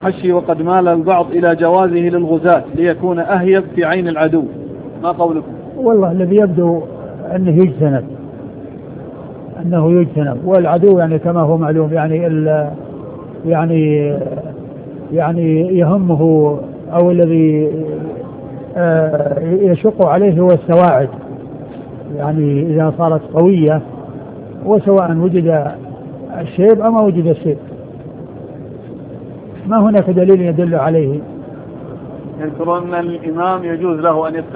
حشي وقد مال البعض إلى جوازه للغزاة ليكون أهيب في عين العدو، ما قولكم؟ والله الذي يبدو أنه يجتنب والعدو يعني كما هو معلوم يعني يعني يهمه أو الذي يشق عليه هو السواعد، يعني إذا صارت قوية وسواء وجد الشيب أو ما وجد الشيب ما هناك دليل يدل عليه. يذكرون أن الإمام يجوز له أن